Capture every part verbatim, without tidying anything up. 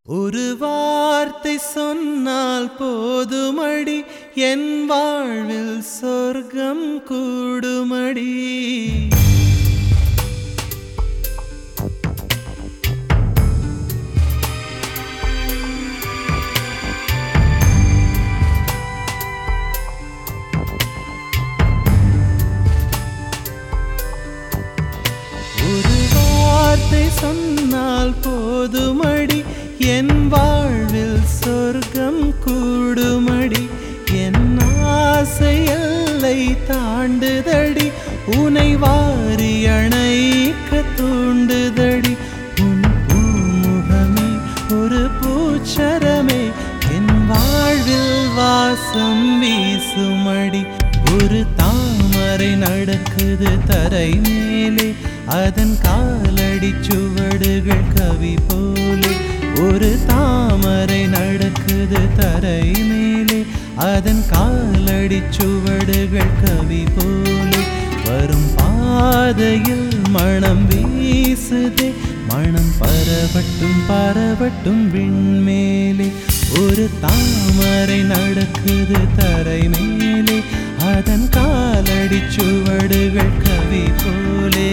ஒரு வார்த்தை சொன்னால் போதுமடி, என் வாழ்வில் சொர்க்கம் கூடுமடி. ஒரு வார்த்தை சொன்னால் போதுமடி, என் வாழ்வில் சொர்க்கம் கூடுமடி. என் ஆசை எல்லை தாண்டுதடி, உனை வாரி அணைக்க தூண்டுதடி. உன் பூமுகமே ஒரு பூச்சரமே, என் வாழ்வில் வாசம் வீசுமடி. ஒரு தாமரை நடக்குது தரை மேலே, அதன் காலடி சுவடுகள் கவி போலே. ஒரு தாமரை நடக்குது தரை மேலே, அதன் காலடி சுவடுகள் கவி போலே. வரும் பாதையில் மனம் வீசுதே, மனம் பரவட்டும் பரவட்டும் விண்மேலே. ஒரு தாமரை நடக்குது தரை மேலே, அதன் காலடி சுவடுகள் கவி போலே.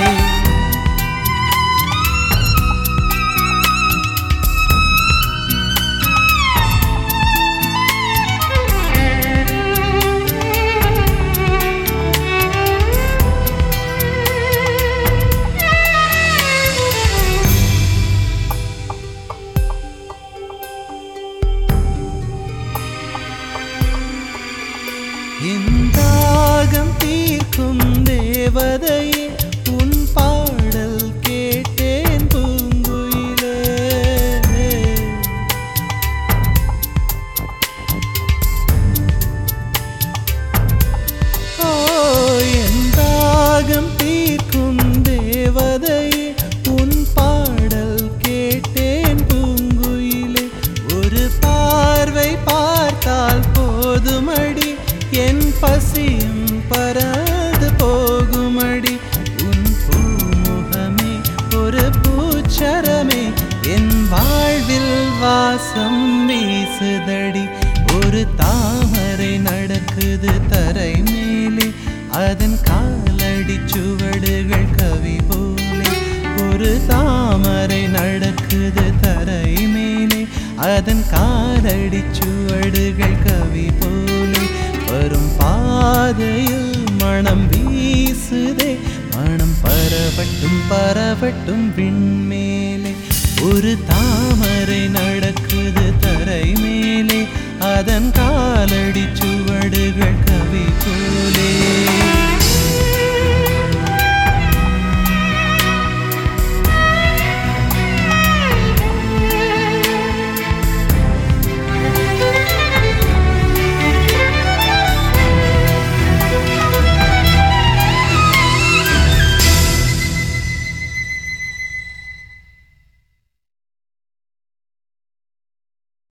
என் தாகம் தீர்க்கும் தேவதையே, உன் பாடல் கேட்டேன் பூங்குயிலே. ஓ என் தாகம் தீர்க்கும் தேவதையே, உன் பாடல் கேட்டேன் பூங்குயிலே. ஒரு பார்வை பார்த்தால் போதுமடி, என் பசியும் பறந்து போகுமடி. உன் பூமுகமே ஒரு பூச்சரமே, என் வாழ்வில் வாசம் வீசுதடி. ஒரு தாமரை நடக்குது தரை மேலே, அதன் காலடி சுவடுகள் கவி போலே. ஒரு தாமரை நடக்குது தரை மேலே, அதன் காலடி சுவடுகள் கவி போலே. வரும் பாதையில் மனம் வீசுதே, மனம் பரவட்டும் பரவட்டும் விண்மேலே. ஒரு தாமரை